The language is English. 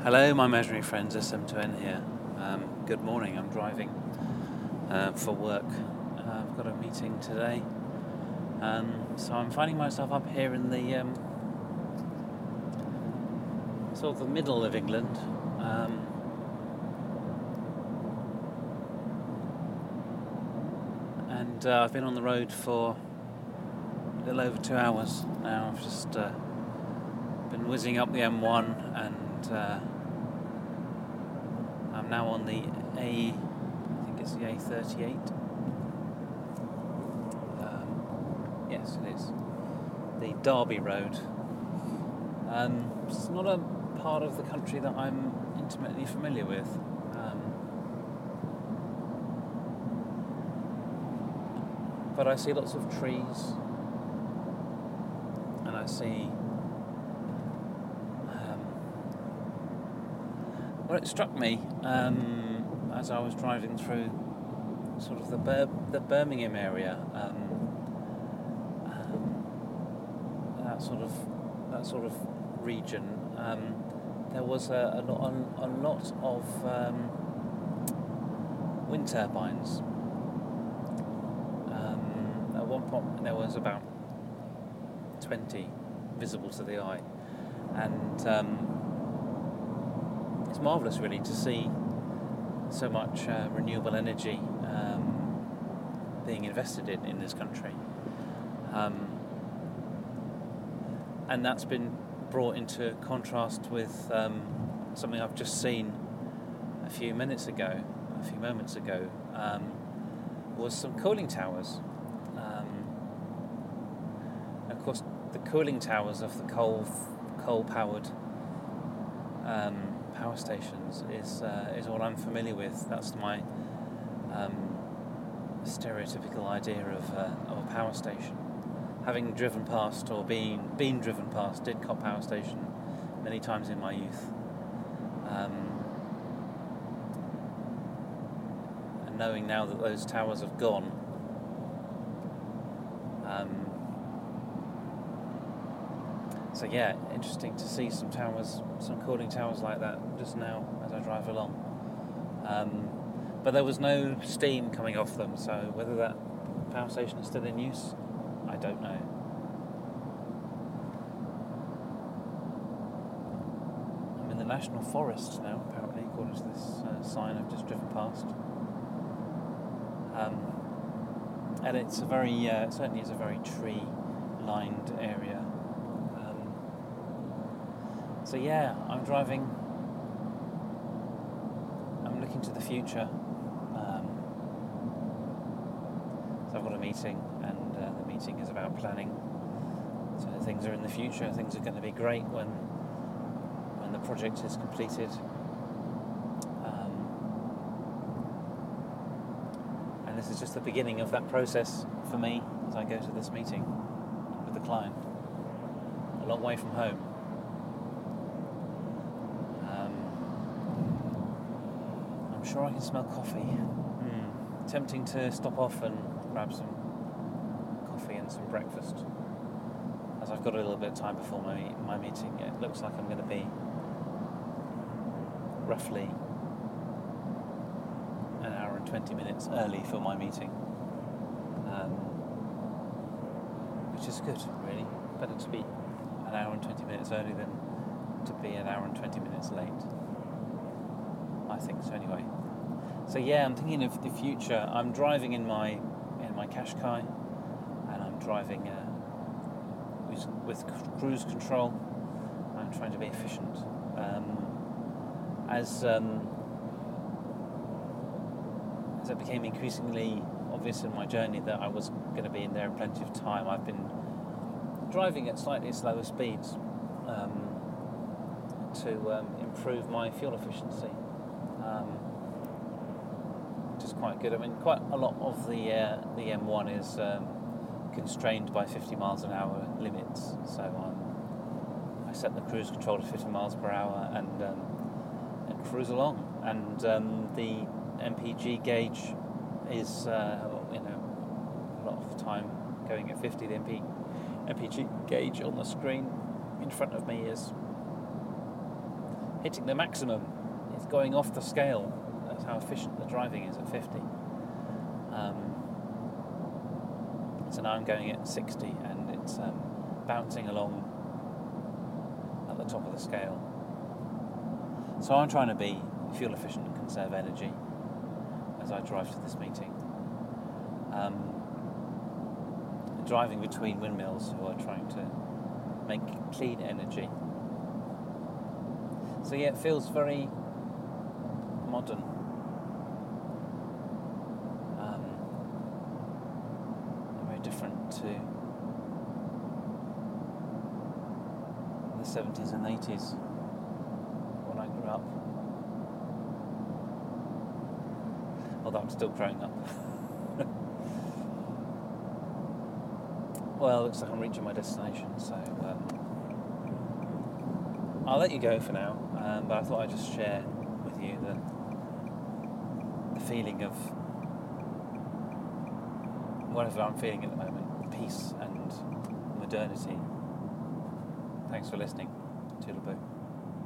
Hello, my imaginary friends, SM2N here. Good morning, I'm driving for work. I've got a meeting today, so I'm finding myself up here in the sort of the middle of England. And I've been on the road for a little over 2 hours now. I've just been whizzing up the M1 and I'm now on the I think it's the A38. Yes, it is. The Derby Road. It's not a part of the country that I'm intimately familiar with. But I see lots of trees, and I see. Well, it struck me as I was driving through sort of the Birmingham area, that sort of region. There was a lot of wind turbines. At one point, there was about 20 visible to the eye, and it's marvellous, really, to see so much renewable energy being invested in this country. And that's been brought into contrast with something I've just seen a few moments ago, was some cooling towers. Of course, the cooling towers of the coal-powered power stations is what I'm familiar with. That's my stereotypical idea of a power station. Having driven past or been driven past Didcot Power Station many times in my youth, and knowing now that those towers have gone, so yeah, interesting to see some cooling towers like that just now as I drive along. But there was no steam coming off them, so whether that power station is still in use, I don't know. I'm in the National Forest now, apparently, according to this sign I've just driven past. And it's a very, it certainly is a very tree-lined area. So yeah, I'm driving. I'm looking to the future. So I've got a meeting, and the meeting is about planning. So things are in the future. Things are going to be great when the project is completed. And this is just the beginning of that process for me as I go to this meeting with the client, a long way from home. I'm sure I can smell coffee. Tempting to stop off and grab some coffee and some breakfast, as I've got a little bit of time before my meeting. It looks like I'm going to be roughly an hour and 20 minutes early for my meeting, which is good, really. Better to be an hour and 20 minutes early than to be an hour and 20 minutes late. I think so, anyway. So yeah, I'm thinking of the future. I'm driving in my Qashqai, and I'm driving with cruise control. I'm trying to be efficient. As it became increasingly obvious in my journey that I was going to be in there in plenty of time, I've been driving at slightly slower speeds to improve my fuel efficiency. Which is quite good. I mean, quite a lot of the M1 is constrained by 50 miles an hour limits, so I set the cruise control to 50 miles per hour and cruise along. And the MPG gauge is a lot of the time going at 50. The MPG gauge on the screen in front of me is hitting the maximum. It's going off the scale. That's how efficient the driving is at 50. So now I'm going at 60 and it's bouncing along at the top of the scale. So I'm trying to be fuel efficient and conserve energy as I drive to this meeting. Driving between windmills who are trying to make clean energy. So yeah, it feels very modern. Very different to the 70s and 80s when I grew up. Although I'm still growing up. Well, looks like I'm reaching my destination, so I'll let you go for now, but I thought I'd just share with you the feeling of whatever I'm feeling at the moment, peace and modernity. Thanks for listening. Toodaloo.